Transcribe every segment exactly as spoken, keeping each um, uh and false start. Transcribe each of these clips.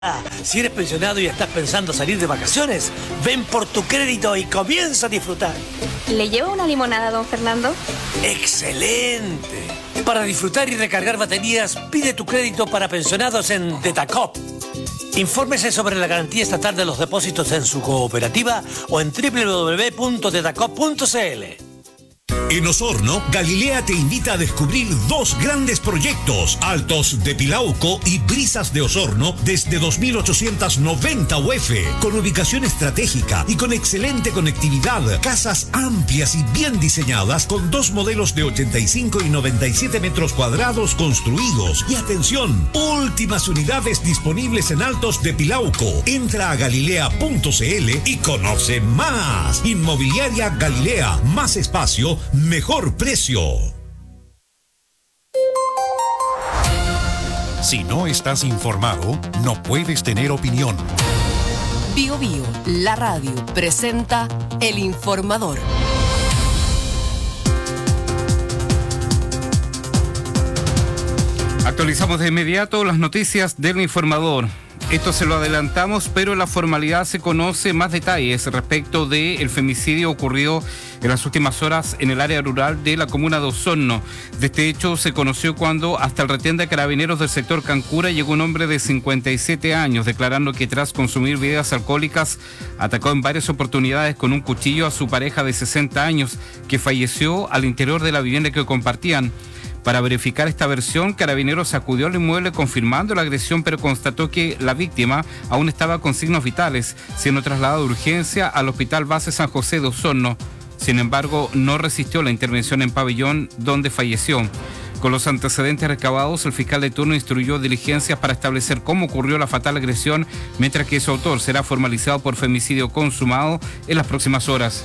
Ah, si eres pensionado y estás pensando salir de vacaciones, ven por tu crédito y comienza a disfrutar. ¿Le llevo una limonada, don Fernando? ¡Excelente! Para disfrutar y recargar baterías, pide tu crédito para pensionados en Detacop. Infórmese sobre la garantía estatal de los depósitos en su cooperativa o en doble u doble u doble u punto detacop punto c l. En Osorno, Galilea te invita a descubrir dos grandes proyectos, Altos de Pilauco y Brisas de Osorno, desde dos mil ochocientos noventa U F, con ubicación estratégica y con excelente conectividad, casas amplias y bien diseñadas, con dos modelos de ochenta y cinco y noventa y siete metros cuadrados construidos. Y atención, últimas unidades disponibles en Altos de Pilauco. Entra a galilea punto c l y conoce más. Inmobiliaria Galilea, más espacio, mejor precio. Si no estás informado, no puedes tener opinión. Bio Bio, la radio, presenta El Informador. Actualizamos de inmediato las noticias del Informador. Esto se lo adelantamos, pero en la formalidad se conoce más detalles respecto del femicidio ocurrido en las últimas horas en el área rural de la comuna de Osorno. De este hecho se conoció cuando hasta el retén de carabineros del sector Cancura llegó un hombre de cincuenta y siete años, declarando que tras consumir bebidas alcohólicas atacó en varias oportunidades con un cuchillo a su pareja de sesenta años, que falleció al interior de la vivienda que compartían. Para verificar esta versión, Carabineros acudió al inmueble confirmando la agresión, pero constató que la víctima aún estaba con signos vitales, siendo trasladada de urgencia al Hospital Base San José de Osorno. Sin embargo, no resistió la intervención en Pabellón, donde falleció. Con los antecedentes recabados, el fiscal de turno instruyó diligencias para establecer cómo ocurrió la fatal agresión, mientras que su autor será formalizado por femicidio consumado en las próximas horas.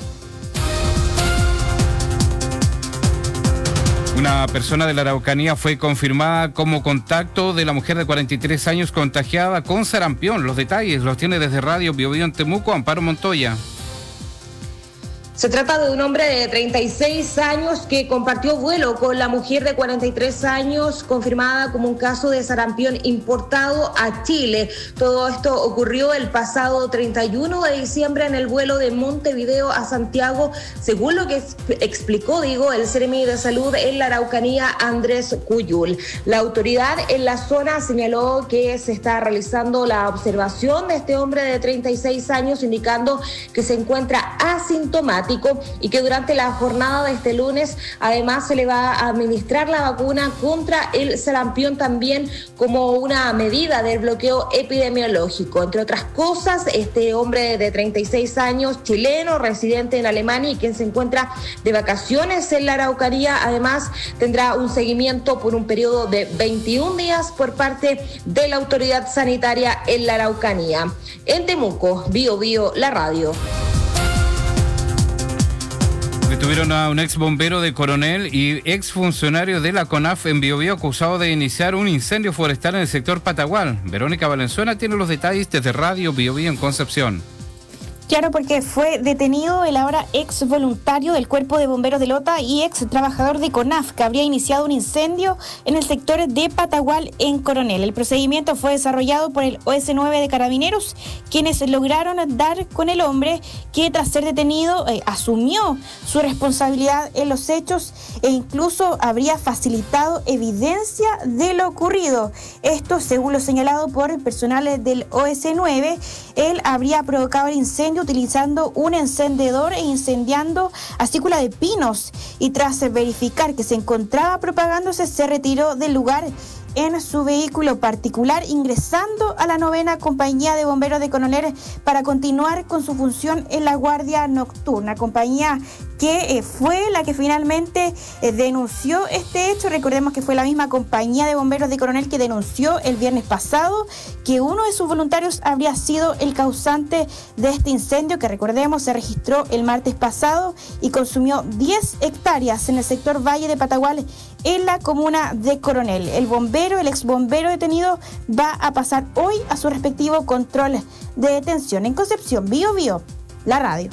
Una persona de la Araucanía fue confirmada como contacto de la mujer de cuarenta y tres años contagiada con sarampión. Los detalles los tiene desde Radio Bio Bio en Temuco, Amparo Montoya. Se trata de un hombre de treinta y seis años que compartió vuelo con la mujer de cuarenta y tres años, confirmada como un caso de sarampión importado a Chile. Todo esto ocurrió el pasado treinta y uno de diciembre en el vuelo de Montevideo a Santiago, según lo que explicó, digo, el Seremi de Salud en la Araucanía, Andrés Cuyul. La autoridad en la zona señaló que se está realizando la observación de este hombre de treinta y seis años, indicando que se encuentra asintomático y que durante la jornada de este lunes además se le va a administrar la vacuna contra el sarampión, también como una medida del bloqueo epidemiológico. Entre otras cosas, este hombre de treinta y seis años, chileno, residente en Alemania y quien se encuentra de vacaciones en la Araucanía, además tendrá un seguimiento por un periodo de veintiún días por parte de la autoridad sanitaria en la Araucanía. En Temuco, Bio Bio, la radio. Detuvieron a un ex bombero de Coronel y ex funcionario de la CONAF en Bio Bio, acusado de iniciar un incendio forestal en el sector Patagual. Verónica Valenzuela tiene los detalles desde Radio Bio Bio en Concepción. Claro, porque fue detenido el ahora ex voluntario del Cuerpo de Bomberos de Lota y ex trabajador de CONAF, que habría iniciado un incendio en el sector de Patagual en Coronel. El procedimiento fue desarrollado por el O S nueve de Carabineros, quienes lograron dar con el hombre que, tras ser detenido, eh, asumió su responsabilidad en los hechos e incluso habría facilitado evidencia de lo ocurrido. Esto, según lo señalado por personal del O S nueve, él habría provocado el incendio utilizando un encendedor e incendiando acícula de pinos, y tras verificar que se encontraba propagándose, se retiró del lugar en su vehículo particular, ingresando a la novena compañía de bomberos de Coronel para continuar con su función en la guardia nocturna, compañía que eh, fue la que finalmente eh, denunció este hecho. Recordemos que fue la misma compañía de bomberos de Coronel que denunció el viernes pasado que uno de sus voluntarios habría sido el causante de este incendio, que, recordemos, se registró el martes pasado y consumió diez hectáreas en el sector Valle de Patagual, en la comuna de Coronel. El bombero, el ex bombero detenido, va a pasar hoy a su respectivo control de detención. En Concepción, Bio Bio, la radio.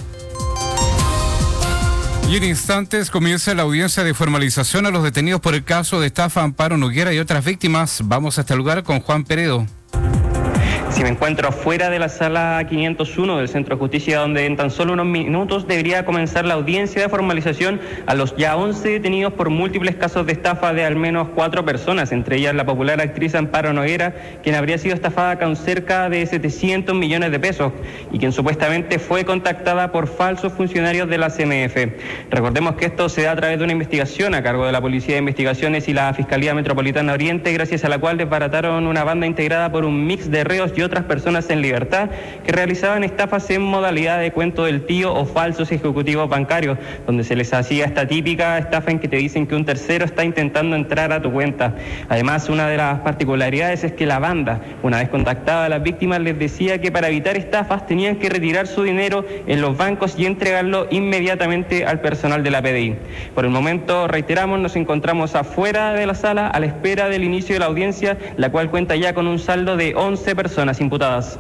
Y en instantes comienza la audiencia de formalización a los detenidos por el caso de estafa Amparo Noguera y otras víctimas. Vamos hasta el lugar con Juan Peredo. Si me encuentro afuera de la sala quinientos uno del Centro de Justicia, donde en tan solo unos minutos debería comenzar la audiencia de formalización a los ya once detenidos por múltiples casos de estafa de al menos cuatro personas, entre ellas la popular actriz Amparo Noguera, quien habría sido estafada con cerca de setecientos millones de pesos y quien supuestamente fue contactada por falsos funcionarios de la C M F. Recordemos que esto se da a través de una investigación a cargo de la Policía de Investigaciones y la Fiscalía Metropolitana Oriente, gracias a la cual desbarataron una banda integrada por un mix de reos y otras personas en libertad que realizaban estafas en modalidad de cuento del tío o falsos ejecutivos bancarios, donde se les hacía esta típica estafa en que te dicen que un tercero está intentando entrar a tu cuenta. Además, una de las particularidades es que la banda, una vez contactada a las víctimas, les decía que para evitar estafas tenían que retirar su dinero en los bancos y entregarlo inmediatamente al personal de la P D I. Por el momento, reiteramos, nos encontramos afuera de la sala a la espera del inicio de la audiencia, la cual cuenta ya con un saldo de once personas imputadas.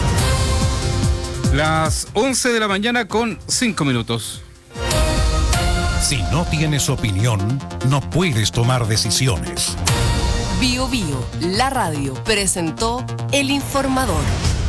Las once de la mañana con cinco minutos. Si no tienes opinión, no puedes tomar decisiones. Bio Bio, la radio, presentó El Informador.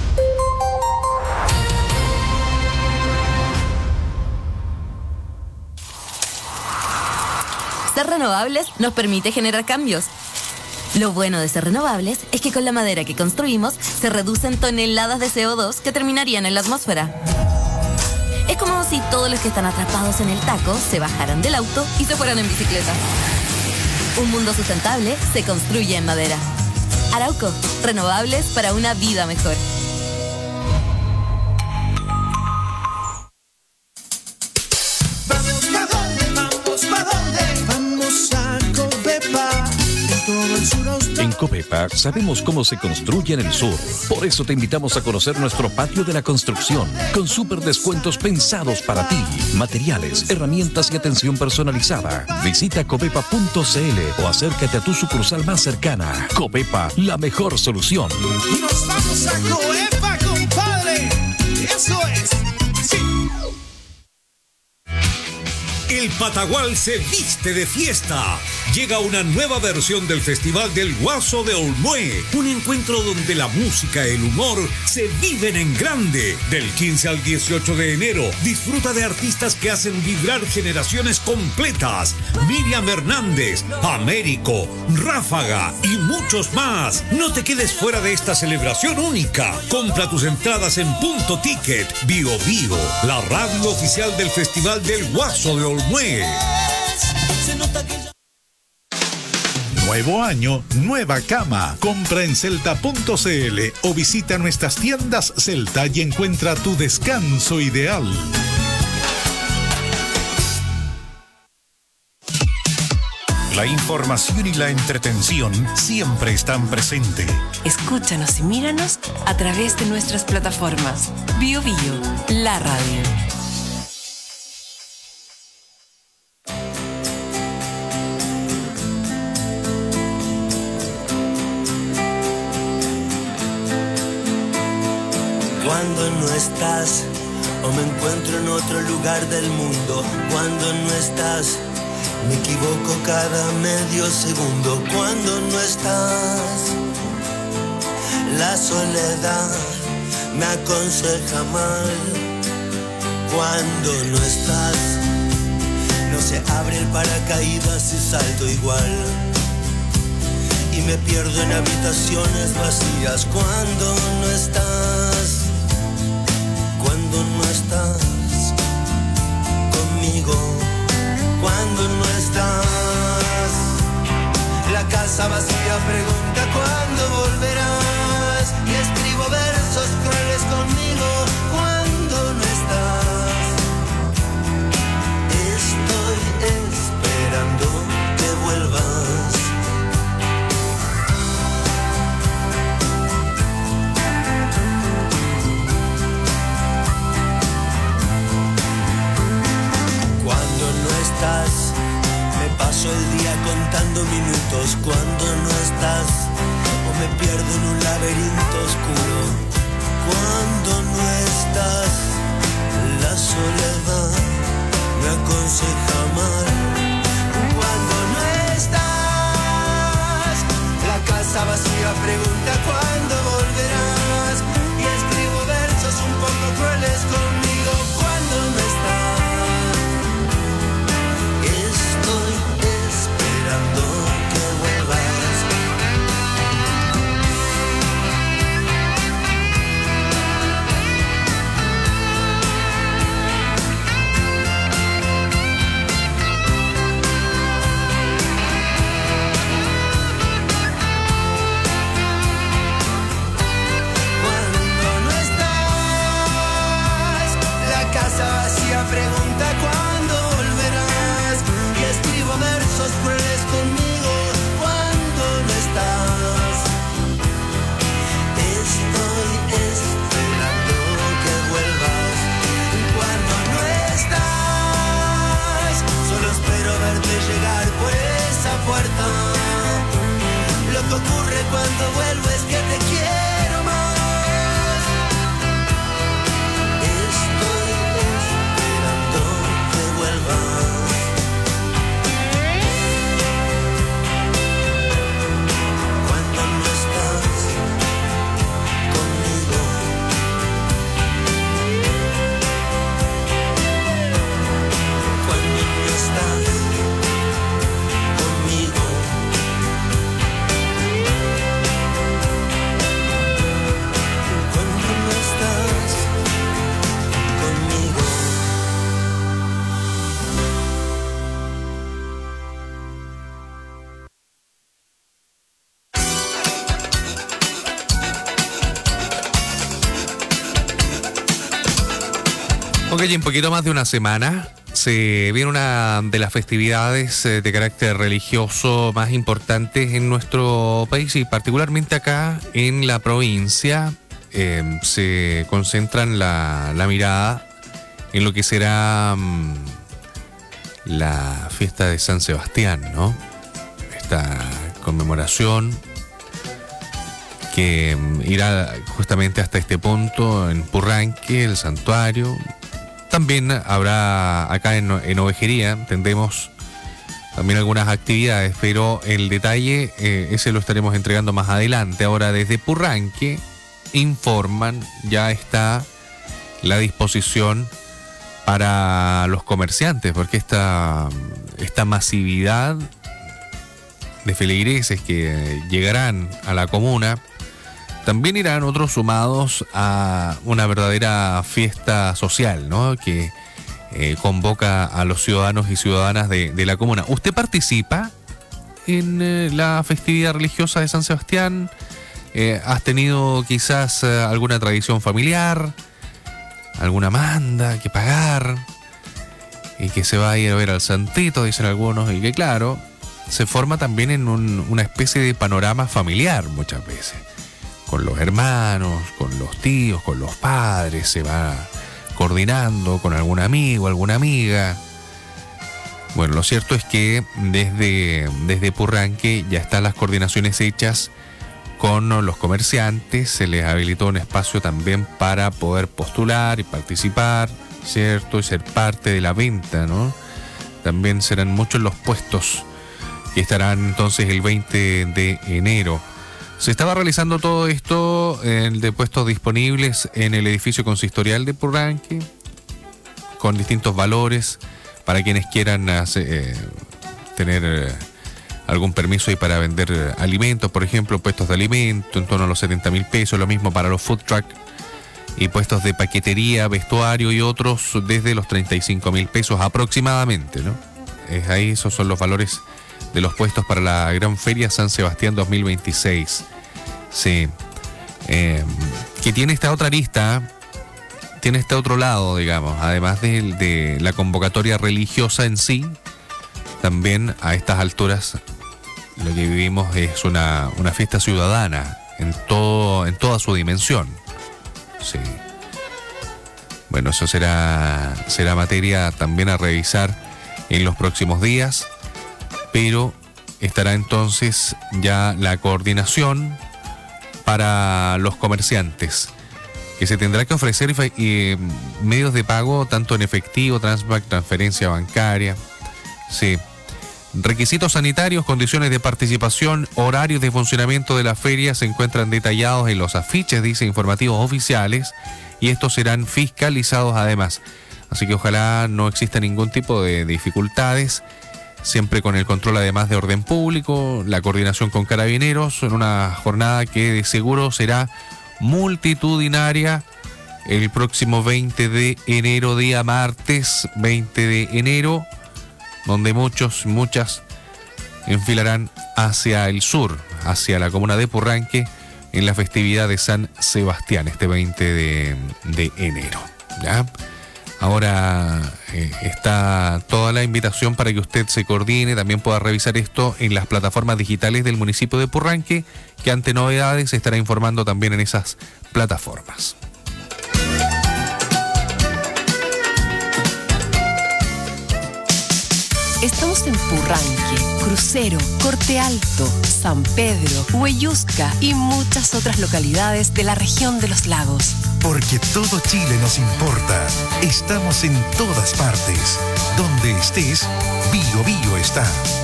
Ser renovables nos permite generar cambios. Lo bueno de ser renovables es que con la madera que construimos se reducen toneladas de C O dos que terminarían en la atmósfera. Es como si todos los que están atrapados en el taco se bajaran del auto y se fueran en bicicleta. Un mundo sustentable se construye en madera. Arauco, renovables para una vida mejor. Vamos, ¿pa' dónde? Vamos, ¿pa' dónde? Vamos a Covepa. En Covepa sabemos cómo se construye en el sur. Por eso te invitamos a conocer nuestro patio de la construcción, con súper descuentos pensados para ti. Materiales, herramientas y atención personalizada. Visita covepa punto c l o acércate a tu sucursal más cercana. Covepa, la mejor solución. Nos vamos a Covepa, compadre. Eso es. Sí. El Patagual se viste de fiesta. Llega una nueva versión del Festival del Guaso de Olmué. Un encuentro donde la música y el humor se viven en grande. Del quince al dieciocho de enero, disfruta de artistas que hacen vibrar generaciones completas. Miriam Hernández, Américo, Ráfaga y muchos más. No te quedes fuera de esta celebración única. Compra tus entradas en Punto Ticket. Bio Bio, la radio oficial del Festival del Guaso de Olmué. Nuevo año, nueva cama. Compra en celta punto c l o visita nuestras tiendas Celta y encuentra tu descanso ideal. La información y la entretención siempre están presentes. Escúchanos y míranos a través de nuestras plataformas. Bio Bio, la radio. Cuando no estás o me encuentro en otro lugar del mundo, cuando no estás me equivoco cada medio segundo. Cuando no estás, la soledad me aconseja mal. Cuando no estás, no se abre el paracaídas y salto igual. Y me pierdo en habitaciones vacías. Cuando no estás, cuando no estás conmigo, cuando no estás, la casa vacía pregunta cuándo volverás y escribo versos crueles conmigo. Cuando no estás, estoy esperando que vuelvas. Me paso el día contando minutos. Cuando no estás, o me pierdo en un laberinto oscuro. Cuando no estás, la soledad me aconseja mal. Cuando no estás, la casa vacía pregunta cuándo volverás pregunta cuándo volverás. Y escribo versos crueles conmigo cuando no estás. Estoy esperando que vuelvas cuando no estás. Solo espero verte llegar por esa puerta. Lo que ocurre cuando vuelvo es que te quiero más. Estoy esperando que vuelvas. Cuando no estás conmigo. Cuando no estás conmigo. Cuando no estás conmigo. Ok, y en poquito más de una semana se viene una de las festividades eh, de carácter religioso más importantes en nuestro país y particularmente acá en la provincia. Eh, se concentran la, la mirada en lo que será mm, la fiesta de San Sebastián, ¿no? Esta conmemoración que mm, irá justamente hasta este punto en Purranque, el santuario. También habrá acá en, en Ovejería, tendremos también algunas actividades, pero el detalle eh, ese lo estaremos entregando más adelante. Ahora desde Purranque informan, ya está la disposición para los comerciantes, porque esta, esta masividad de feligreses que llegarán a la comuna, también irán otros sumados a una verdadera fiesta social, ¿no? Que eh, convoca a los ciudadanos y ciudadanas de, de la comuna. ¿Usted participa en eh, la festividad religiosa de San Sebastián? Eh, ¿Has tenido quizás eh, alguna tradición familiar? ¿Alguna manda que pagar? Y que se va a ir a ver al santito, dicen algunos, y que claro, se forma también en un, una especie de panorama familiar muchas veces. Con los hermanos, con los tíos, con los padres, se va coordinando con algún amigo, alguna amiga. Bueno, lo cierto es que desde, desde Purranque ya están las coordinaciones hechas con los comerciantes, se les habilitó un espacio también para poder postular y participar, ¿cierto? Y ser parte de la venta, ¿no? También serán muchos los puestos que estarán entonces el veinte de enero. Se estaba realizando todo esto eh, de puestos disponibles en el edificio consistorial de Purranque, con distintos valores para quienes quieran hacer, eh, tener eh, algún permiso ahí para vender eh, alimentos, por ejemplo, puestos de alimento en torno a los setenta mil pesos, lo mismo para los food truck y puestos de paquetería, vestuario y otros desde los treinta y cinco mil pesos aproximadamente, ¿no? Es ahí, esos son los valores de los puestos para la Gran Feria San Sebastián dos mil veintiséis. Sí. Eh, que tiene esta otra lista, tiene este otro lado, digamos, además de, de la convocatoria religiosa en sí, también a estas alturas lo que vivimos es una, una fiesta ciudadana en, todo, en toda su dimensión. Sí. Bueno, eso será, será materia también a revisar en los próximos días. Pero estará entonces ya la coordinación para los comerciantes, que se tendrá que ofrecer eh, medios de pago tanto en efectivo, Transbank, transferencia bancaria. Sí. Requisitos sanitarios, condiciones de participación, horarios de funcionamiento de la feria se encuentran detallados en los afiches, dice, informativos oficiales, y estos serán fiscalizados además. Así que ojalá no exista ningún tipo de dificultades. Siempre con el control además de orden público, la coordinación con carabineros, en una jornada que de seguro será multitudinaria el próximo veinte de enero, día martes veinte de enero, donde muchos, muchas enfilarán hacia el sur, hacia la comuna de Purranque, en la festividad de San Sebastián, este veinte de enero. ¿Ya? Ahora eh, está toda la invitación para que usted se coordine, también pueda revisar esto en las plataformas digitales del municipio de Purranque, que ante novedades se estará informando también en esas plataformas. Estamos en Purranque, Crucero, Corte Alto, San Pedro, Huellusca y muchas otras localidades de la región de los lagos. Porque todo Chile nos importa. Estamos en todas partes. Donde estés, Bio Bio está.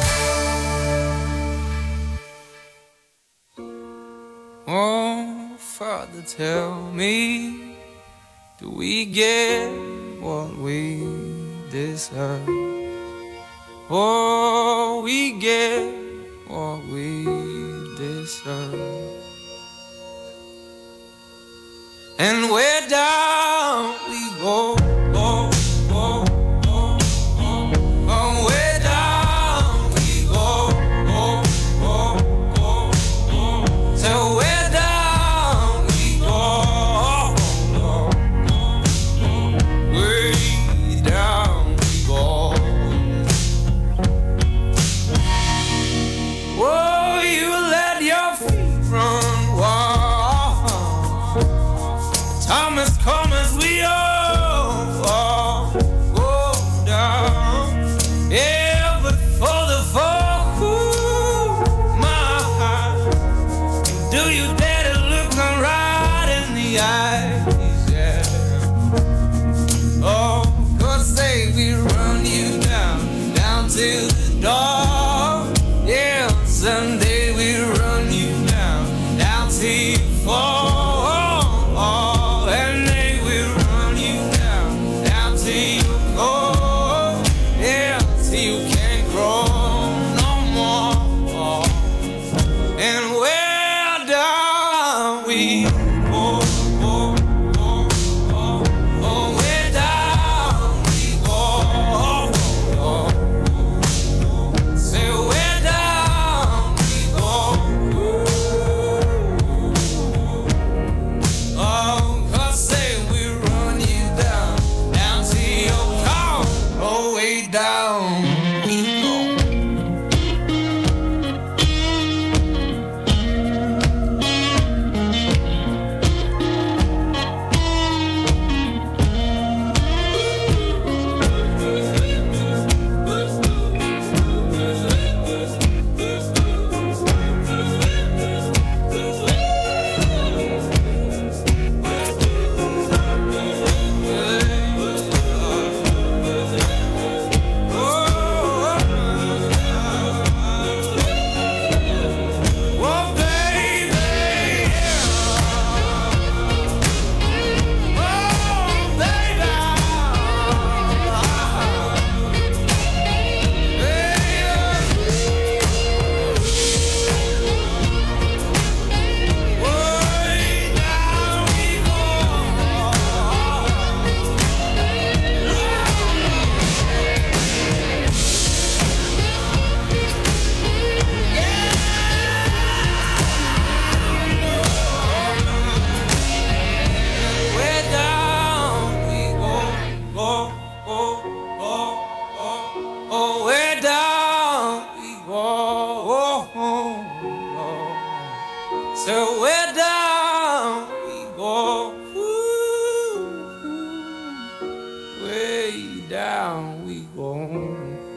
Oh, Father, tell me, do we get what we deserve? Oh, we get what we deserve. And where down we go, go, go, go, go. Oh, where down we go, go, go, go, go. So where down we go, go, go, go. Way down we go. Oh, you let your feet run wild. Time has come as we all, all go down. Yeah, but for the fall, ooh, my heart, do you dare to look them right in the eyes? Yeah. Oh, 'cause say we run you down, down to the door. Yeah, someday we run you down, down till you fall. And they will run you down, down till you go. Yeah, till you can't grow no more. And where down we go, go, go, go. Oh, where down we go, go, go. Say where down we go. Oh, 'cause say we run you down, down to your car, oh, way down we go. Oh, baby, oh, baby, way down we Way down we go, go, go, go, go. Oh, way down we go, oh, oh, oh. So way down we go, ooh, way down we go.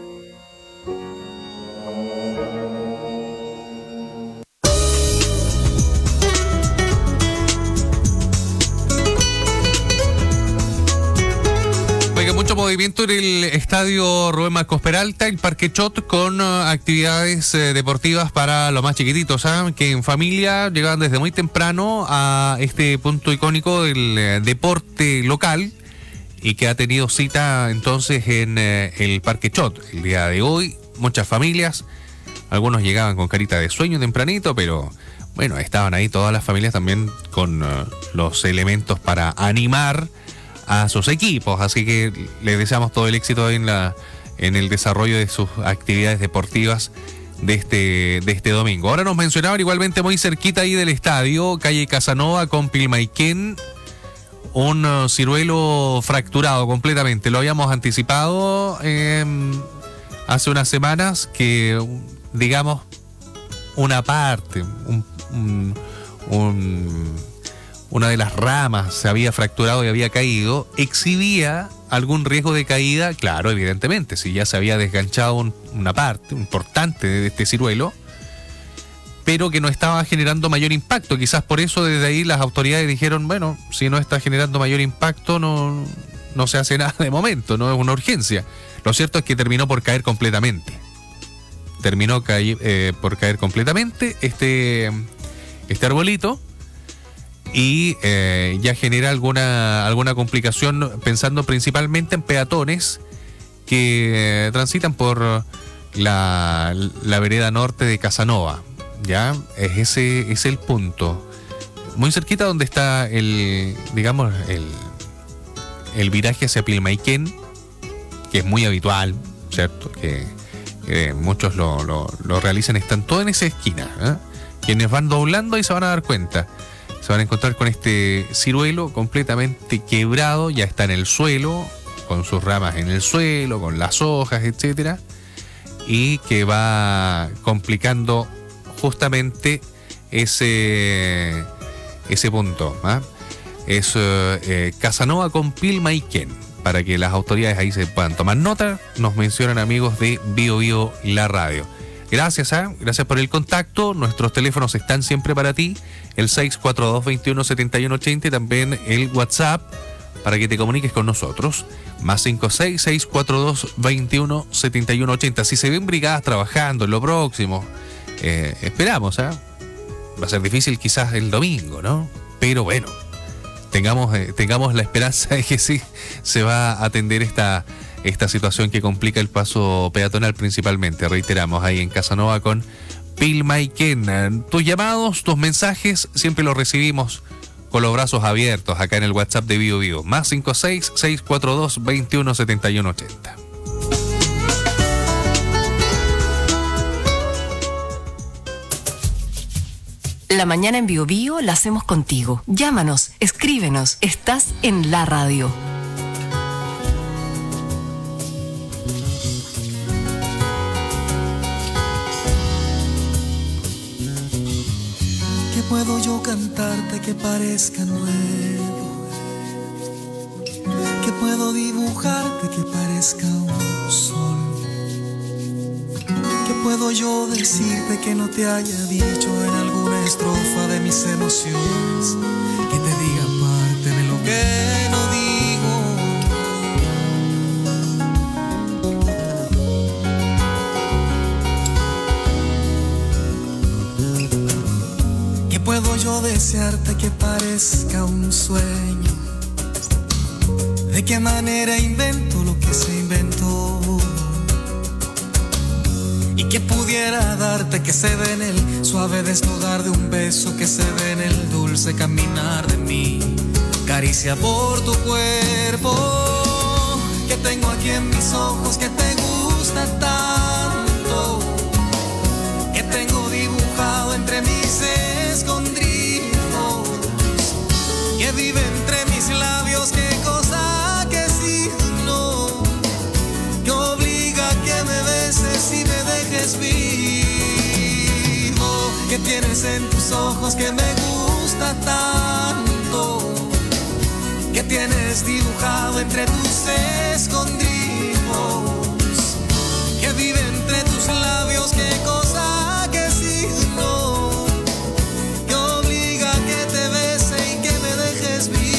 Oiga, mucho movimiento en el estadio Rubén Marcos Peralta, el Parque Chot, con uh, actividades eh, deportivas para los más chiquititos, ¿eh? Que en familia llegaban desde muy temprano a este punto icónico del eh, deporte local y que ha tenido cita entonces en eh, el Parque Chot. El día de hoy, muchas familias, algunos llegaban con carita de sueño tempranito, pero bueno, estaban ahí todas las familias también con uh, los elementos para animar a sus equipos, así que les deseamos todo el éxito en la en el desarrollo de sus actividades deportivas de este de este domingo. Ahora nos mencionaban igualmente muy cerquita ahí del estadio, calle Casanova con Pilmaiquén, un uh, ciruelo fracturado completamente. Lo habíamos anticipado eh, hace unas semanas que, digamos, una parte, un, un, un, una de las ramas se había fracturado y había caído, exhibía algún riesgo de caída, claro, evidentemente, si ya se había desganchado un, una parte importante de este ciruelo, pero que no estaba generando mayor impacto. Quizás por eso desde ahí las autoridades dijeron, bueno, si no está generando mayor impacto, no, no se hace nada de momento, no es una urgencia. Lo cierto es que terminó por caer completamente. Terminó caer, eh, por caer completamente este, este arbolito y eh, ya genera alguna, alguna complicación, pensando principalmente en peatones que eh, transitan por la, la vereda norte de Casanova. Ya, es ese es el punto. Muy cerquita donde está el, digamos, el, el viraje hacia Pilmaiquén, que es muy habitual, ¿cierto? Que, que muchos lo, lo, lo realizan, están todos en esa esquina, ¿eh? Quienes van doblando ahí se van a dar cuenta. Se van a encontrar con este ciruelo completamente quebrado, ya está en el suelo, con sus ramas en el suelo, con las hojas, etcétera, y que va complicando justamente ese, ese punto, ¿eh? Es eh, Casanova con Pilmaiquén, para que las autoridades ahí se puedan tomar nota. Nos mencionan amigos de Bio Bio La Radio. Gracias, ¿eh? Gracias por el contacto. Nuestros teléfonos están siempre para ti, el seis cuatro dos, veintiuno, setenta y uno ochenta, y también el WhatsApp para que te comuniques con nosotros, más cinco seis, seis cuatro dos, veintiuno, setenta y uno ochenta. Si se ven brigadas trabajando en lo próximo, Eh, esperamos, ¿eh? Va a ser difícil quizás el domingo, ¿no? Pero bueno, tengamos, eh, tengamos la esperanza de que sí se va a atender esta, esta situación que complica el paso peatonal principalmente. Reiteramos, ahí en Casanova con Pilmaiquén. Tus llamados, tus mensajes, siempre los recibimos con los brazos abiertos acá en el WhatsApp de Bio Bio. Más cinco seis, seis cuatro dos, veintiuno, setenta y uno ochenta. La mañana en Bio Bio la hacemos contigo. Llámanos, escríbenos, estás en la radio. ¿Qué puedo yo cantarte que parezca nuevo? ¿Qué puedo dibujarte que parezca un sol? ¿Qué puedo yo decirte que no te haya dicho en alguna estrofa de mis emociones? Que te diga parte de lo que no digo. ¿Qué puedo yo desearte que parezca un sueño? ¿De qué manera invento lo que se inventó? Y que pudiera darte que se ve en el suave desnudar de un beso, que se ve en el dulce caminar de mí, caricia por tu cuerpo, que tengo aquí en mis ojos, que te gusta tanto, que tengo dibujado entre mis escondrijos, que vive entre mis labios, qué cosa, qué signo, que obliga a que me beses y me dejes vivo, que tienes en tus ojos que me gusta tanto, que tienes dibujado entre tus escondrijos, que vive entre tus labios, qué cosa, qué signo, que obliga a que te bese y que me dejes vivo.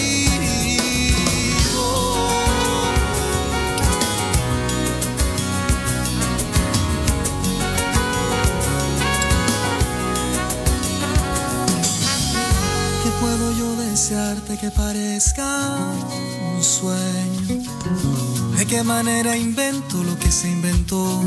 ¿Puedo yo desearte que parezca un sueño? ¿De qué manera invento lo que se inventó?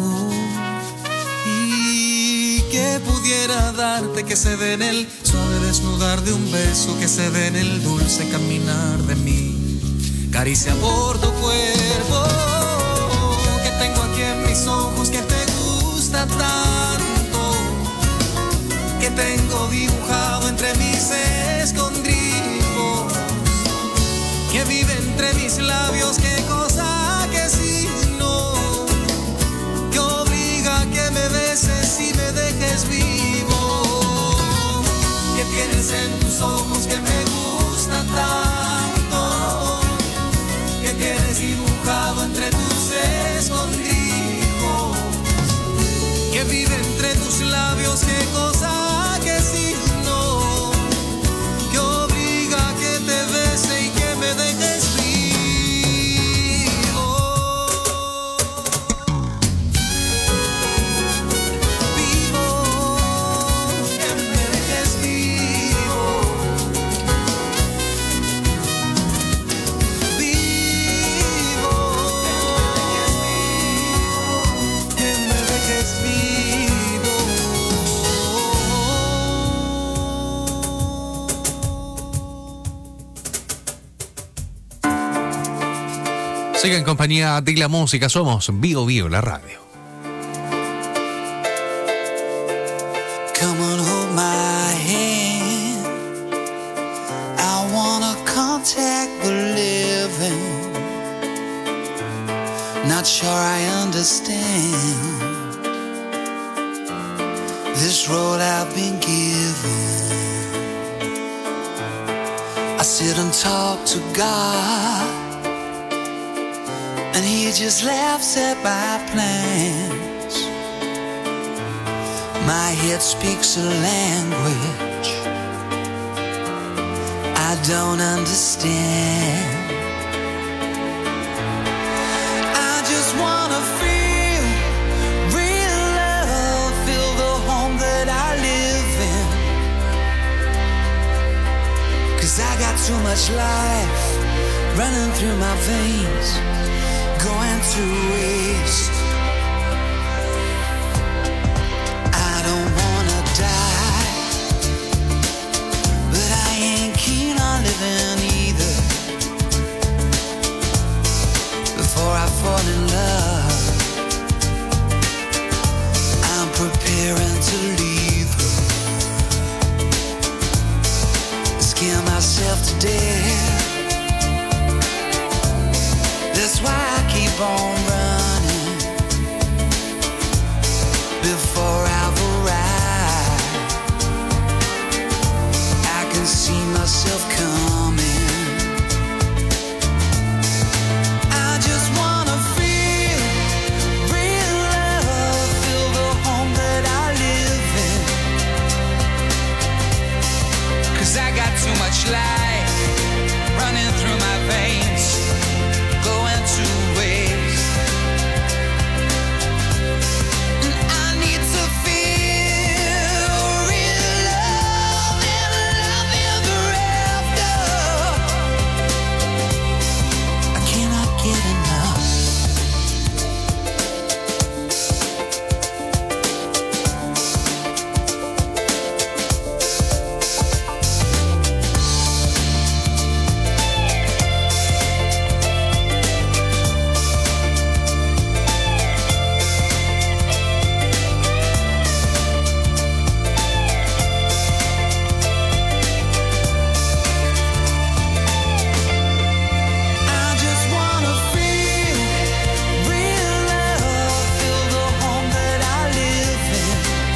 Y que pudiera darte que se ve en el suave desnudar de un beso, que se ve en el dulce caminar de mí, caricia por tu cuerpo, que tengo aquí en mis ojos, que te gusta tanto, que tengo dibujado entre mis escondrijos, mis labios, qué cosa que si no, que obliga a que me beses y me dejes vivo. Que tienes en tus ojos que me gusta tanto, que tienes dibujado entre tus escondrijos, que vive entre tus labios, qué cosa que si no, que obliga a que te bese y que me dejes vivo. Vivo, que me dejes vivo. Vivo, que me dejes vivo. Siga en compañía de la música, somos Bio Bio, la radio. Come on, hold my hand. I wanna contact the living. Not sure I understand this road I've been given. I sit and talk to God, and He just laughs at my plans. My head speaks a language I don't understand. I just wanna feel real love, feel the home that I live in. 'Cause I got too much life running through my veins, going to waste. I don't wanna die, but I ain't keen on living either. Before I fall in love, I'm preparing to leave her. Scare myself to death. That's why I keep on running before I've arrived. I can see myself coming. I just wanna feel real love, feel the home that I live in. 'Cause I got too much life running through my veins, going to waste. And I need to feel real love and love ever after. I cannot get enough. I just wanna feel real love, feel the home that I live in.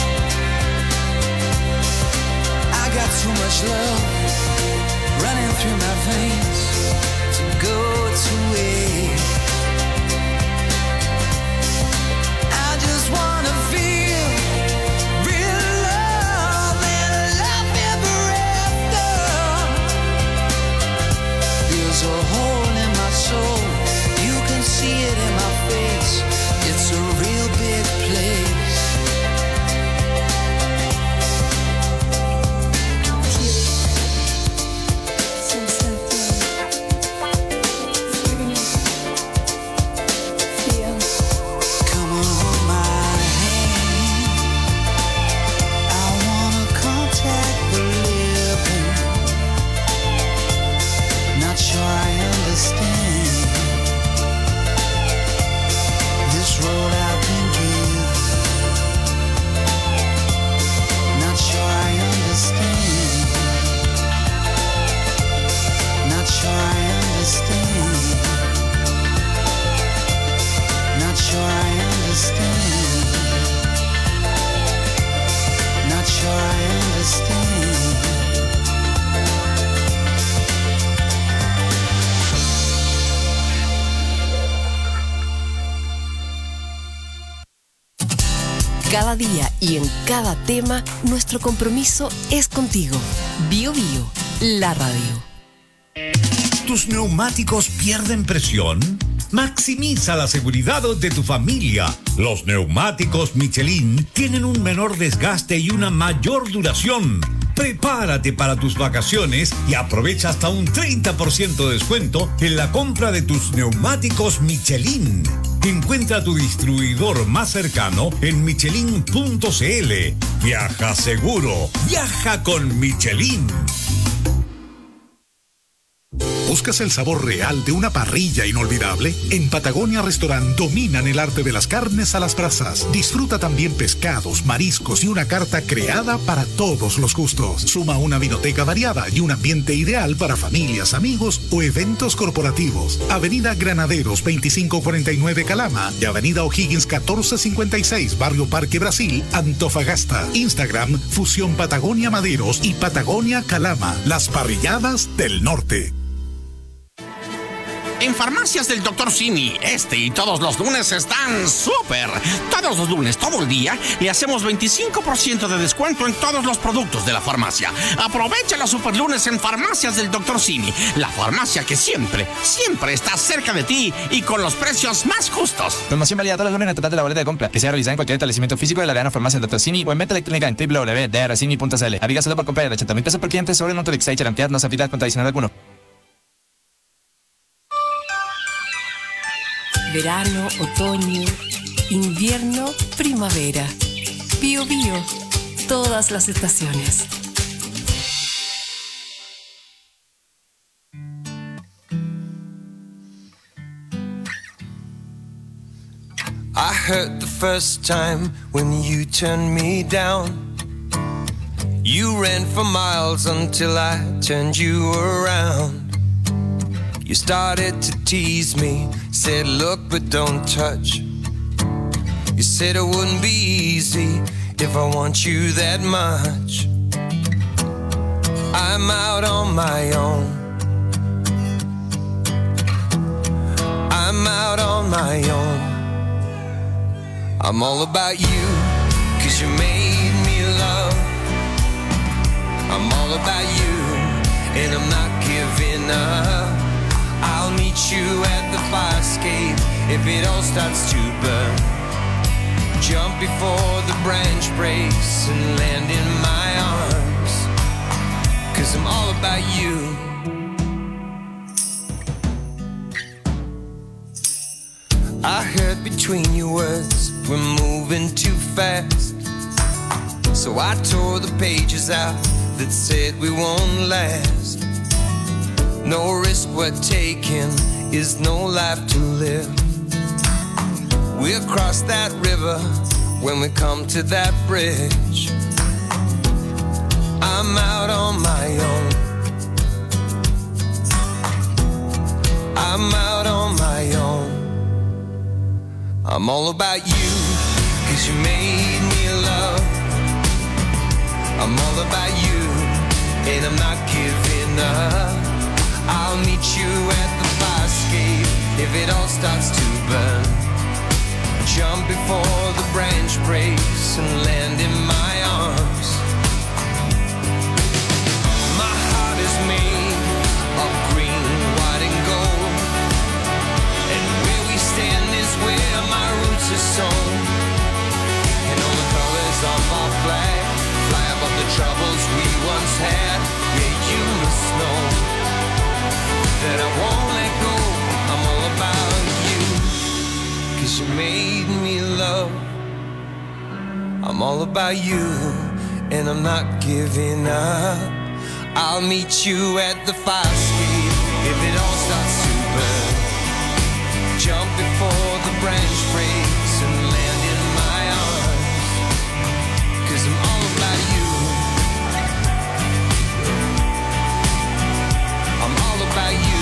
I got too much love running through my veins to go to waste. I just wanna feel real love and love ever after. There's a hole in my soul, you can see it in my face. It's a real big place. Come on, hold my hand. I wanna contact the living. Not sure I understand Cada día y en cada tema, nuestro compromiso es contigo. Bio Bio, la radio. ¿Tus neumáticos pierden presión? Maximiza la seguridad de tu familia. Los neumáticos Michelin tienen un menor desgaste y una mayor duración. Prepárate para tus vacaciones y aprovecha hasta un treinta por ciento de descuento en la compra de tus neumáticos Michelin. Encuentra tu distribuidor más cercano en michelin punto c l. Viaja seguro. Viaja con Michelin. ¿Buscas el sabor real de una parrilla inolvidable? En Patagonia Restaurant dominan el arte de las carnes a las brasas. Disfruta también pescados, mariscos y una carta creada para todos los gustos. Suma una vinoteca variada y un ambiente ideal para familias, amigos o eventos corporativos. Avenida Granaderos veinticinco cuarenta y nueve Calama y Avenida O'Higgins catorce cincuenta y seis Barrio Parque Brasil, Antofagasta. Instagram Fusión Patagonia Maderos y Patagonia Calama. Las parrilladas del norte. En Farmacias del doctor Simi, este y todos los lunes están súper. Todos los lunes, todo el día, le hacemos veinticinco por ciento de descuento en todos los productos de la farmacia. Aprovecha los super lunes en Farmacias del doctor Simi, la farmacia que siempre, siempre está cerca de ti y con los precios más justos. Promoción válida todos los lunes en total de la boleta de compra, que sea realizada en cualquier establecimiento físico de la Arena Farmacia del doctor Simi o en venta electrónica en w w w punto d r simi punto c l. Aplica solo por compra de ochenta mil pesos por cliente sobre Nutrilix y cantidad no se aplica con adicional alguno. Verano, otoño, invierno, primavera. Bio Bio, todas las estaciones. I hurt the first time when you turned me down. You ran for miles until I turned you around. You started to tease me, said look but don't touch. You said it wouldn't be easy if I want you that much. I'm out on my own. I'm out on my own. I'm all about you, 'cause you made me love. I'm all about you, and I'm not giving up. I'll meet you at the fire escape if it all starts to burn. Jump before the branch breaks and land in my arms, 'cause I'm all about you. I heard between your words we're moving too fast, so I tore the pages out that said we won't last. No risk we're taking is no life to live. We'll cross that river when we come to that bridge. I'm out on my own. I'm out on my own. I'm all about you, 'cause you made me love. I'm all about you, and I'm not giving up. I'll meet you at the fire escape if it all starts to burn. Jump before the branch breaks and land in my arms. My heart is made of green, white and gold, and where we stand is where my roots are sown. And all the colors of our flag fly above the troubles we once had. Yeah, you must know that I won't let go. I'm all about you, 'cause you made me love. I'm all about you, and I'm not giving up. I'll meet you at the fire escape if it all starts to burn. Jump before the branch breaks and land in my arms, 'cause I'm all about you. I'm all about you.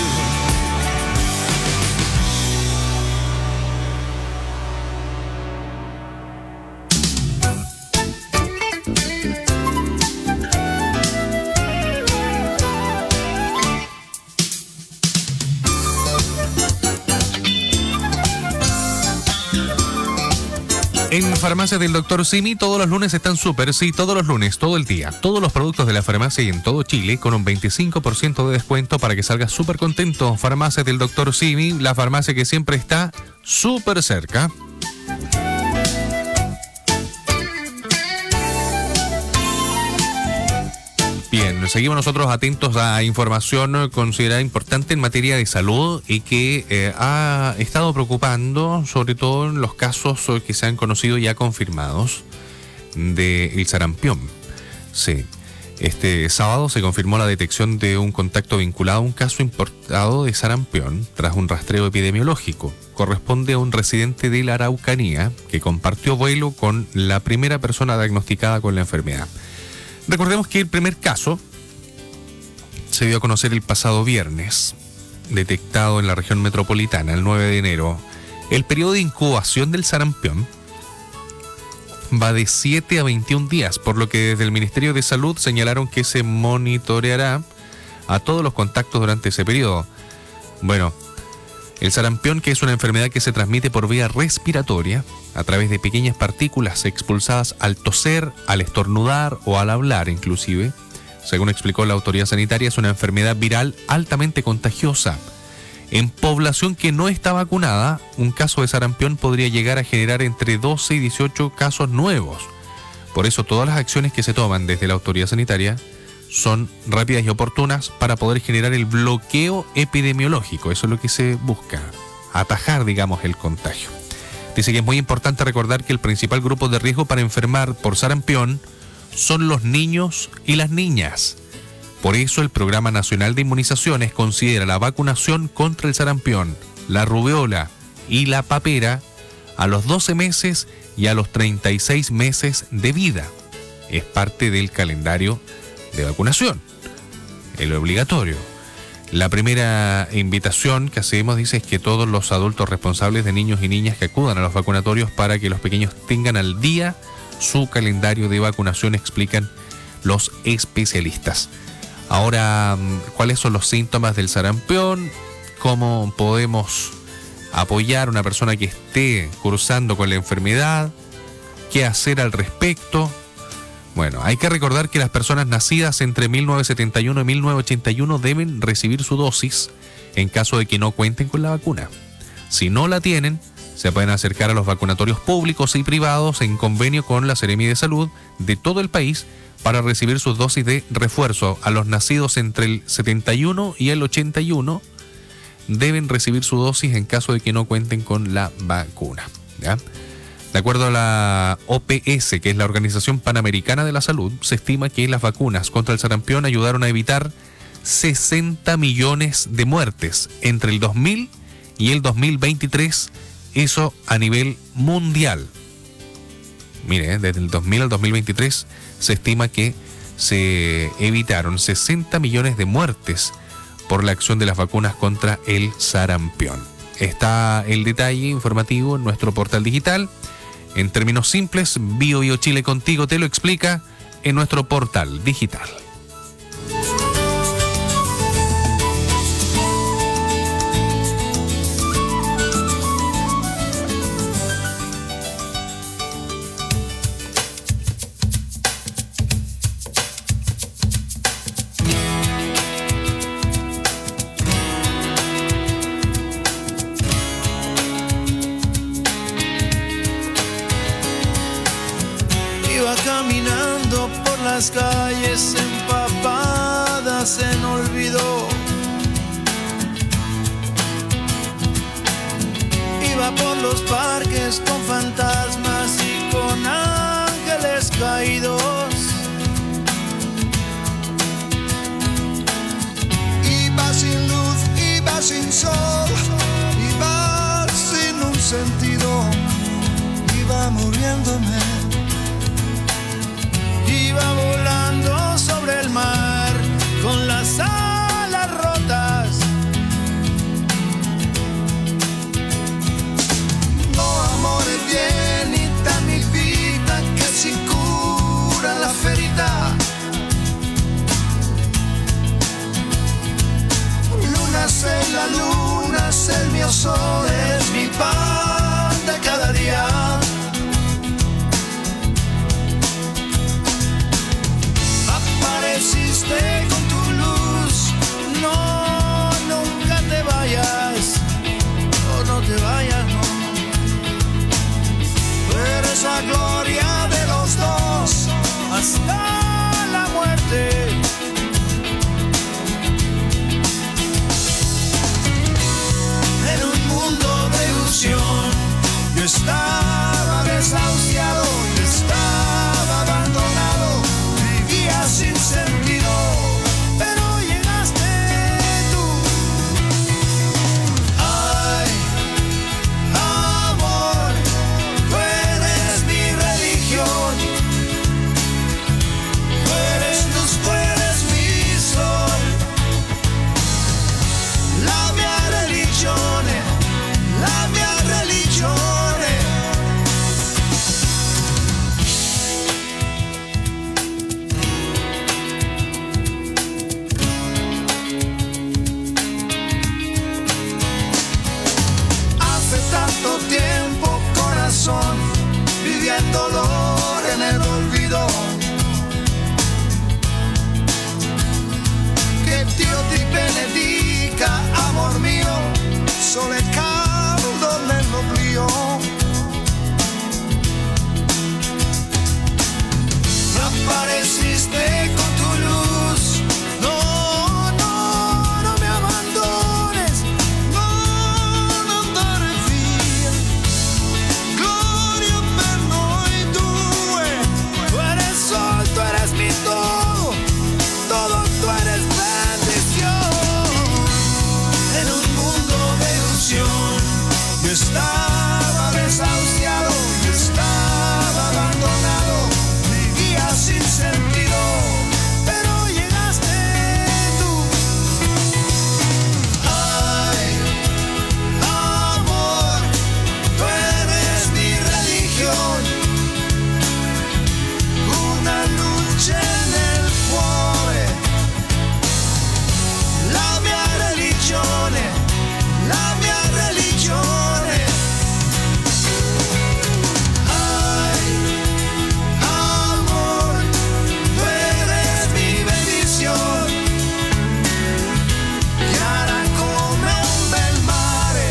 En Farmacia del Doctor Simi todos los lunes están súper, sí, todos los lunes, todo el día. Todos los productos de la farmacia y en todo Chile con un veinticinco por ciento de descuento para que salgas súper contento. Farmacia del Doctor Simi, la farmacia que siempre está súper cerca. Bien, seguimos nosotros atentos a información considerada importante en materia de salud y que eh, ha estado preocupando, sobre todo en los casos que se han conocido ya confirmados del sarampión. Sí, este sábado se confirmó la detección de un contacto vinculado a un caso importado de sarampión tras un rastreo epidemiológico. Corresponde a un residente de la Araucanía que compartió vuelo con la primera persona diagnosticada con la enfermedad. Recordemos que el primer caso se dio a conocer el pasado viernes, detectado en la región metropolitana el nueve de enero. El periodo de incubación del sarampión va de siete a veintiún días, por lo que desde el Ministerio de Salud señalaron que se monitoreará a todos los contactos durante ese periodo. Bueno, el sarampión, que es una enfermedad que se transmite por vía respiratoria a través de pequeñas partículas expulsadas al toser, al estornudar o al hablar inclusive, según explicó la autoridad sanitaria, es una enfermedad viral altamente contagiosa. En población que no está vacunada, un caso de sarampión podría llegar a generar entre doce y dieciocho casos nuevos. Por eso todas las acciones que se toman desde la autoridad sanitaria son rápidas y oportunas para poder generar el bloqueo epidemiológico. Eso es lo que se busca, atajar, digamos, el contagio. Dice que es muy importante recordar que el principal grupo de riesgo para enfermar por sarampión son los niños y las niñas. Por eso el Programa Nacional de Inmunizaciones considera la vacunación contra el sarampión, la rubiola y la papera a los doce meses y a los treinta y seis meses de vida. Es parte del calendario de vacunación, el obligatorio. La primera invitación que hacemos, dice, es que todos los adultos responsables de niños y niñas que acudan a los vacunatorios para que los pequeños tengan al día su calendario de vacunación, explican los especialistas. Ahora, ¿cuáles son los síntomas del sarampión? ¿Cómo podemos apoyar a una persona que esté cursando con la enfermedad? ¿Qué hacer al respecto? Bueno, hay que recordar que las personas nacidas entre mil novecientos setenta y uno y mil novecientos ochenta y uno deben recibir su dosis en caso de que no cuenten con la vacuna. Si no la tienen, se pueden acercar a los vacunatorios públicos y privados en convenio con la Seremi de Salud de todo el país para recibir sus dosis de refuerzo. A los nacidos entre el setenta y uno y el ochenta y uno deben recibir su dosis en caso de que no cuenten con la vacuna, ¿ya? De acuerdo a la O P S, que es la Organización Panamericana de la Salud, se estima que las vacunas contra el sarampión ayudaron a evitar sesenta millones de muertes entre el dos mil y el dos mil veintitrés, eso a nivel mundial. Mire, desde el dos mil al dos mil veintitrés se estima que se evitaron sesenta millones de muertes por la acción de las vacunas contra el sarampión. Está el detalle informativo en nuestro portal digital. En términos simples, Bio Bio Chile Contigo te lo explica en nuestro portal digital. Caminando por las calles empapadas en olvido, iba por los parques con fantasmas y con ángeles caídos, iba sin luz, iba sin sol, iba sin un sentido, iba muriéndome. Iba volando sobre el mar con las alas rotas. No amore vieni da mi vita che si cura la ferita. Luna sei la luna, sei il mio sole, es mi pan de cada día. Estaba desahuciado y estaba abandonado, vivía sin sentido, pero llegaste tú. Ay, amor, tú eres mi religión, una luce nel cuore, la mia religione, la mia religione. Ay, amor, tú eres mi bendición, chiara come un bel mare,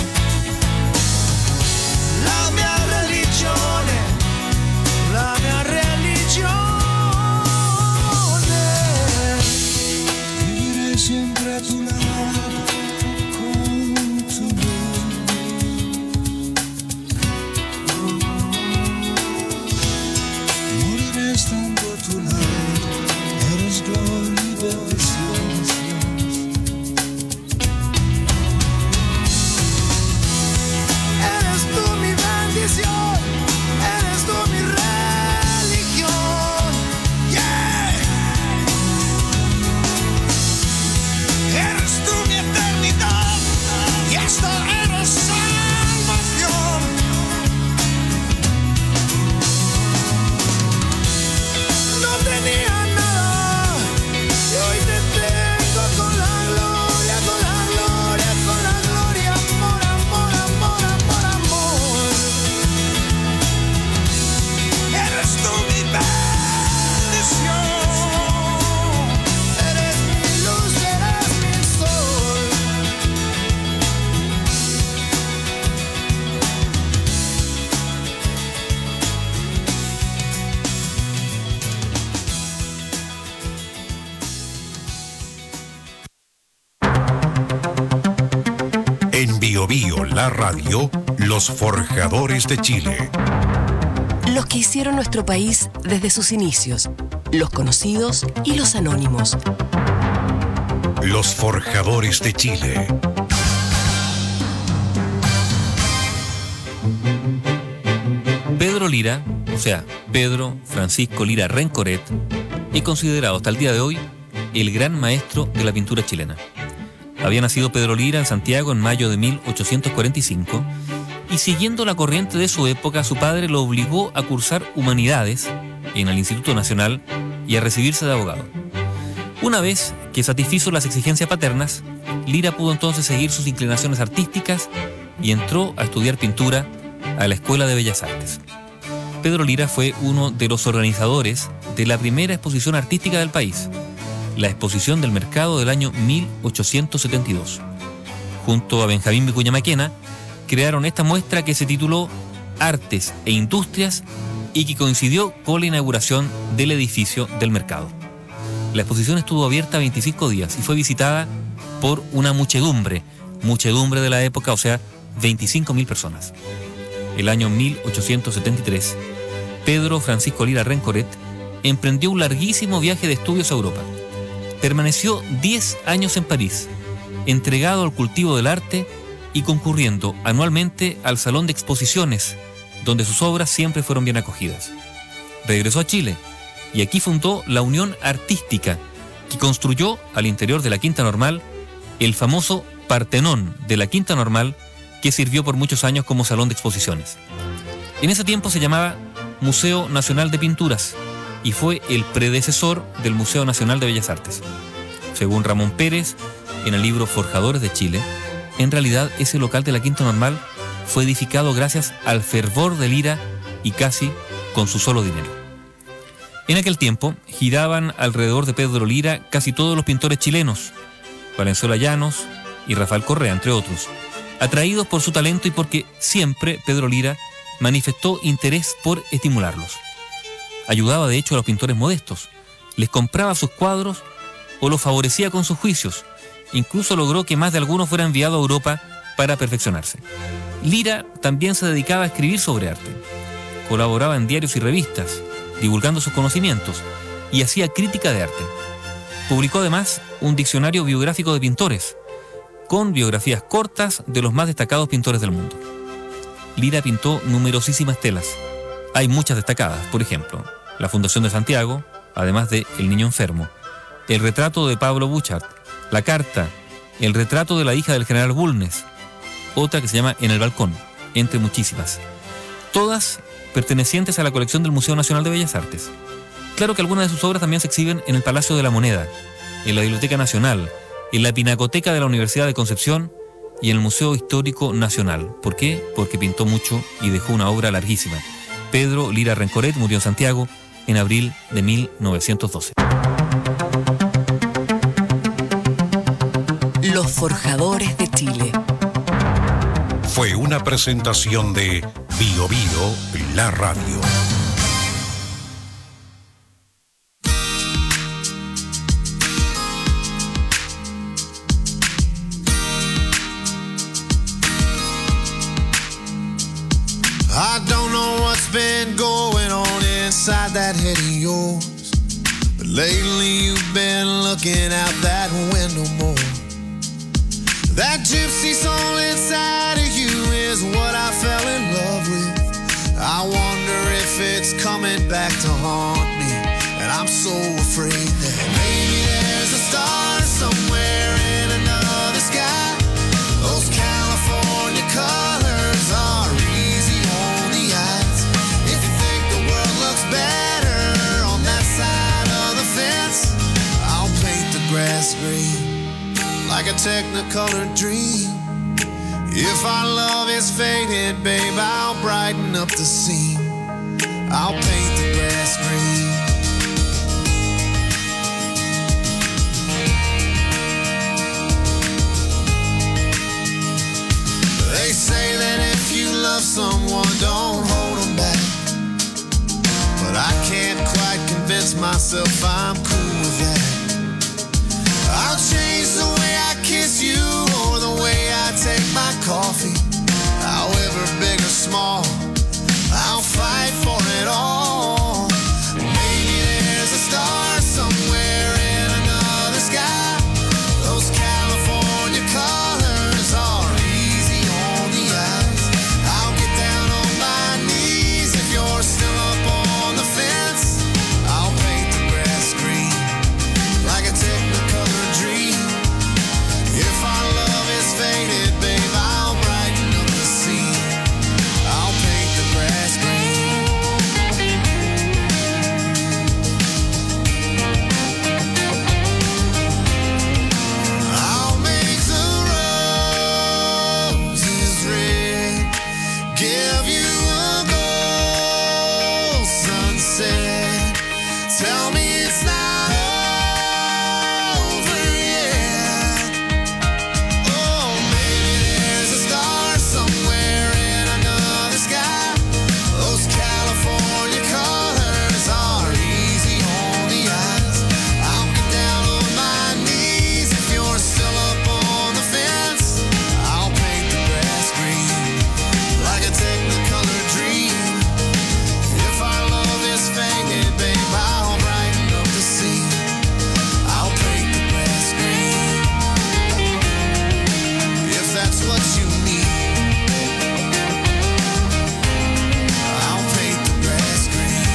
la mia religione, la mia religione. Viviré siempre a tu lado, con tu moriré estando a tu lado, eres gloria y bendición. Eres tú mi bendición, eres tú mi religión, yeah. Eres tú mi eternidad y esta eres salvación. No tenía nada y hoy te tengo con la gloria, con la gloria, con la gloria, amor, amor, amor, amor, amor. Eres tú mi bendición, eres mi luz, eres mi sol. En Bio Bio, la radio, los forjadores de Chile. Los que hicieron nuestro país desde sus inicios, los conocidos y los anónimos. Los forjadores de Chile. Pedro Lira, o sea, Pedro Francisco Lira Rencoret, es considerado hasta el día de hoy el gran maestro de la pintura chilena. Había nacido Pedro Lira en Santiago en mayo de mil ochocientos cuarenta y cinco y siguiendo la corriente de su época, su padre lo obligó a cursar Humanidades en el Instituto Nacional y a recibirse de abogado. Una vez que satisfizo las exigencias paternas, Lira pudo entonces seguir sus inclinaciones artísticas y entró a estudiar pintura a la Escuela de Bellas Artes. Pedro Lira fue uno de los organizadores de la primera exposición artística del país, la Exposición del Mercado del año mil ochocientos setenta y dos. Junto a Benjamín Vicuña Maquena, crearon esta muestra que se tituló Artes e Industrias y que coincidió con la inauguración del edificio del mercado. La exposición estuvo abierta veinticinco días y fue visitada por una muchedumbre, muchedumbre de la época, o sea, veinticinco mil personas. El año mil ochocientos setenta y tres, Pedro Francisco Lira Rencoret emprendió un larguísimo viaje de estudios a Europa. Permaneció diez años en París, entregado al cultivo del arte y concurriendo anualmente al Salón de Exposiciones, donde sus obras siempre fueron bien acogidas. Regresó a Chile y aquí fundó la Unión Artística, que construyó al interior de la Quinta Normal el famoso Partenón de la Quinta Normal, que sirvió por muchos años como salón de exposiciones. En ese tiempo se llamaba Museo Nacional de Pinturas y fue el predecesor del Museo Nacional de Bellas Artes. Según Ramón Pérez, en el libro Forjadores de Chile, en realidad ese local de la Quinta Normal fue edificado gracias al fervor de Lira y casi con su solo dinero. En aquel tiempo giraban alrededor de Pedro Lira casi todos los pintores chilenos, Valenzuela Llanos y Rafael Correa, entre otros, atraídos por su talento y porque siempre Pedro Lira manifestó interés por estimularlos. Ayudaba de hecho a los pintores modestos, les compraba sus cuadros o los favorecía con sus juicios. Incluso logró que más de algunos fueran enviados a Europa para perfeccionarse. Lira también se dedicaba a escribir sobre arte. Colaboraba en diarios y revistas, divulgando sus conocimientos, y hacía crítica de arte. Publicó además un diccionario biográfico de pintores, con biografías cortas de los más destacados pintores del mundo. Lira pintó numerosísimas telas. Hay muchas destacadas, por ejemplo, la Fundación de Santiago, además de El Niño Enfermo, el retrato de Pablo Buchart, la carta, el retrato de la hija del general Bulnes, otra que se llama En el Balcón, entre muchísimas. Todas pertenecientes a la colección del Museo Nacional de Bellas Artes. Claro que algunas de sus obras también se exhiben en el Palacio de la Moneda, en la Biblioteca Nacional, en la Pinacoteca de la Universidad de Concepción y en el Museo Histórico Nacional. ¿Por qué? Porque pintó mucho y dejó una obra larguísima. Pedro Lira Rencoret murió en Santiago en abril de mil novecientos doce. Los Forjadores de Chile. Fue una presentación de Bio Bio, la radio. I don't know what's been going on inside that head of yours, but lately you've been looking out that window more. That gypsy soul inside of you is what I fell in love with. I wonder if it's coming back to haunt me, and I'm so afraid that maybe there's a star somewhere in another sky. Those California colors are easy on the eyes. If you think the world looks better on that side of the fence, I'll paint the grass green like a technicolor dream. If our love is faded, babe, I'll brighten up the scene. I'll paint the grass green. They say that if you love someone, don't hold them back, but I can't quite convince myself I'm cool with that. I'll change the way I kiss you or the way I take my coffee. However big or small, I'll fight for it all. Maybe there's a star somewhere in another sky. Those California colors are easy on the eyes. I'll get down on my knees if you're still up on the fence. I'll paint the grass green like a technicolor dream. If our love is faded, babe, I'll brighten up the scene. I'll paint the grass green. I'll make the roses red, give you a gold sunset. Tell me it's not over yet. Oh, maybe there's a star somewhere in another sky. Those California colors are easy on the eyes. I'll get down on my knees if you're still up on the fence. I'll paint the grass green like a technicolor dream. If our love is faded, babe, I'll brighten up the scene. I'll paint the grass green. If that's what you need, I'll paint the grass green.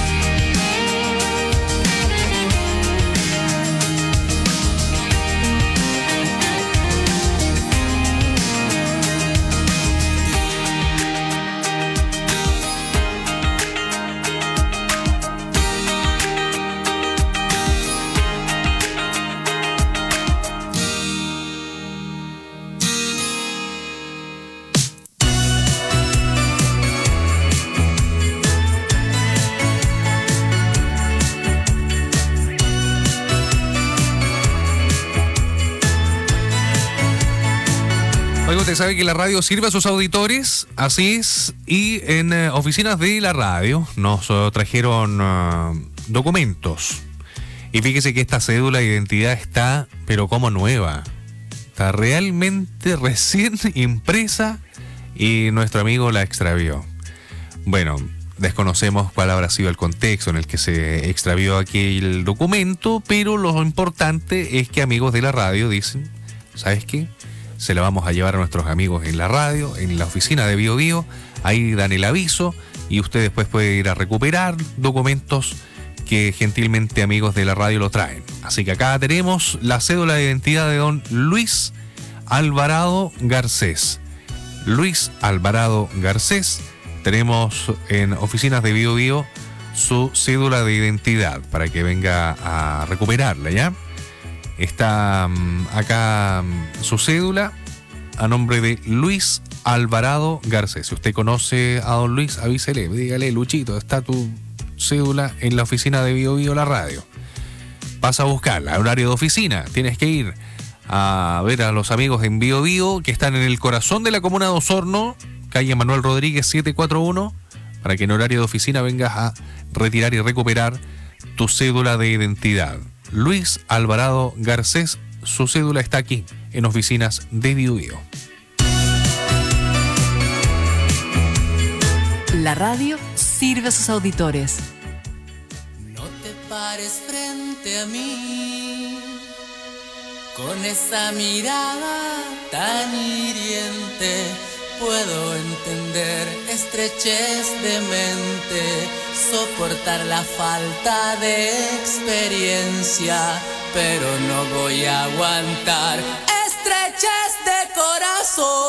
Oiga, usted sabe que la radio sirve a sus auditores, así es, y en eh, oficinas de la radio nos eh, trajeron eh, documentos. Y fíjese que esta cédula de identidad está, pero como nueva, está realmente recién impresa y nuestro amigo la extravió. Bueno, desconocemos cuál habrá sido el contexto en el que se extravió aquel documento, pero lo importante es que amigos de la radio dicen, ¿sabes qué? se la vamos a llevar a nuestros amigos en la radio, en la oficina de Bio Bio. Ahí dan el aviso y usted después puede ir a recuperar documentos que gentilmente amigos de la radio lo traen. Así que acá tenemos la cédula de identidad de don Luis Alvarado Garcés. Luis Alvarado Garcés. Tenemos en oficinas de Bio Bio su cédula de identidad para que venga a recuperarla, ¿ya? Está um, acá um, su cédula a nombre de Luis Alvarado Garcés. Si usted conoce a don Luis, avísele, dígale, Luchito, está tu cédula en la oficina de Bio Bio la radio. Pasa a buscarla, horario de oficina. Tienes que ir a ver a los amigos en Bio Bio que están en el corazón de la comuna de Osorno, calle Manuel Rodríguez setecientos cuarenta y uno, para que en horario de oficina vengas a retirar y recuperar tu cédula de identidad. Luis Alvarado Garcés, su cédula está aquí, en oficinas de Bio Bio. La radio sirve a sus auditores. No te pares frente a mí con esa mirada tan hiriente. Puedo entender estrechez de mente, soportar la falta de experiencia, pero no voy a aguantar estrechez de corazón.